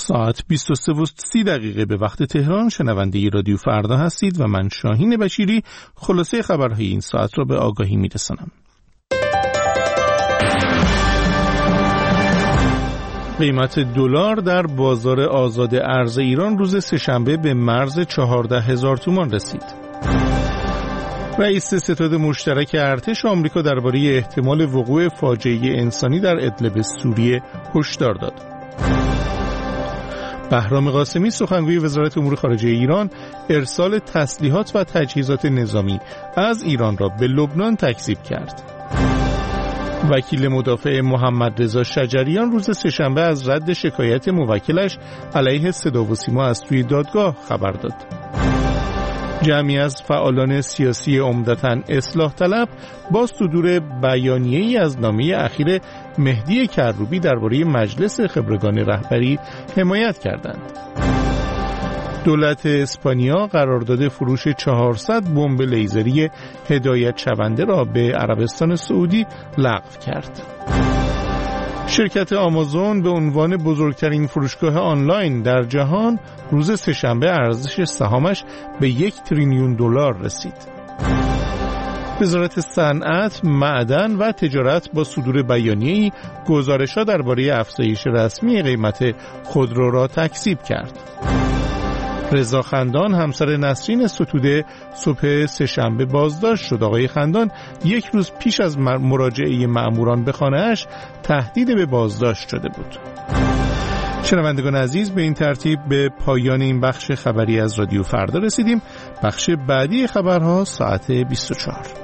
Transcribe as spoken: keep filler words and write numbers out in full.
ساعت بیست و سه و سی دقیقه به وقت تهران شنونده رادیو فردا هستید و من شاهین بشیری خلاصه خبرهای این ساعت را به آگاهی میرسانم. قیمت دلار در بازار آزاد ارز ایران روز سه‌شنبه به مرز چهارده هزار تومان رسید. رئیس ستاد مشترک ارتش آمریکا درباره احتمال وقوع فاجعه انسانی در ادلب سوریه هشدار داد. بهرام قاسمی سخنگوی وزارت امور خارجه ایران ارسال تسلیحات و تجهیزات نظامی از ایران را به لبنان تکذیب کرد. وکیل مدافع محمد رضا شجریان روز سه‌شنبه از رد شکایت موکلش علیه صدا و سیما از سوی دادگاه خبر داد. جمعی از فعالان سیاسی عمدتاً اصلاح طلب با صدور بیانیه‌ای از نامه اخیر مهدی کروبی درباره مجلس خبرگان رهبری حمایت کردند. دولت اسپانیا قرارداد فروش چهارصد بمب لیزری هدایت شونده را به عربستان سعودی لغو کرد. شرکت آمازون به عنوان بزرگترین فروشگاه آنلاین در جهان روز سه‌شنبه ارزش سهامش به یک تریلیون دلار رسید. وزارت صنعت، معدن و تجارت با صدور بیانیه‌ای گزارش‌ها درباره افزایش رسمی قیمت خودرو را تکذیب کرد. رضا خندان همسر نسرین ستوده صبح سه‌شنبه بازداشت شد. آقای خندان یک روز پیش از مراجعه مأموران به خانه‌اش تهدید به بازداشت شده بود. شنوندگان عزیز، به این ترتیب به پایان این بخش خبری از رادیو فردا رسیدیم. بخش بعدی خبرها ساعت بیست و چهار.